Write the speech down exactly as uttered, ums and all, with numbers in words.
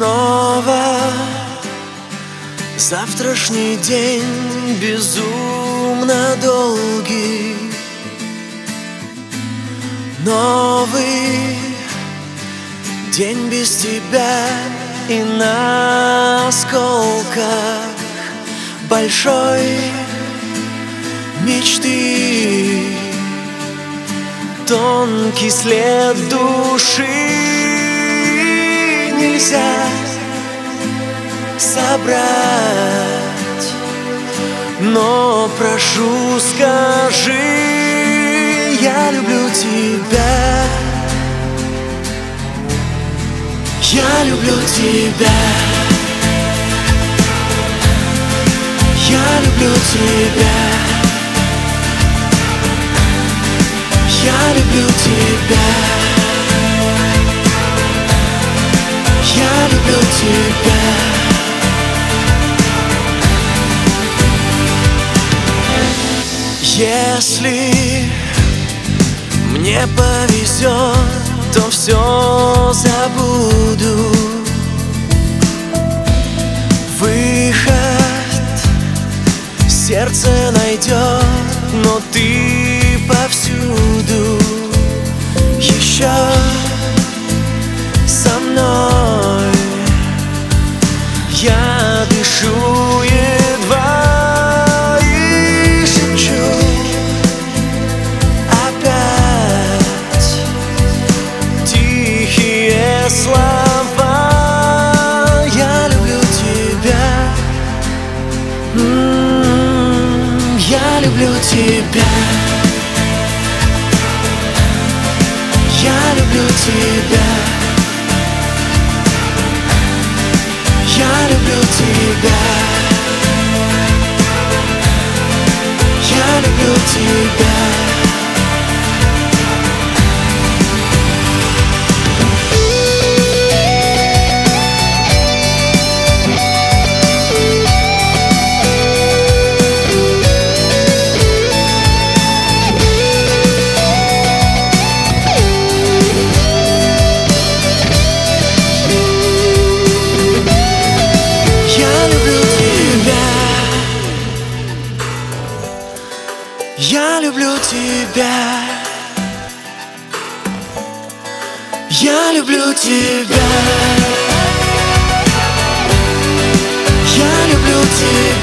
снова завтрашний день безумно долгий, новый день без тебя и на осколках большой мечты тонкий след души нельзя собрать, но прошу, скажи, я люблю тебя, я люблю тебя, я люблю тебя, я люблю тебя, я люблю тебя. Если мне повезет, то все забуду. Выход сердце найдет, но ты повсюду. Еще со мной я дышу едва и шепчу опять тихие слова. Я люблю тебя, м-м, я люблю тебя, я люблю тебя, я люблю тебя, я люблю тебя. Я люблю тебя, я люблю тебя, я люблю тебя.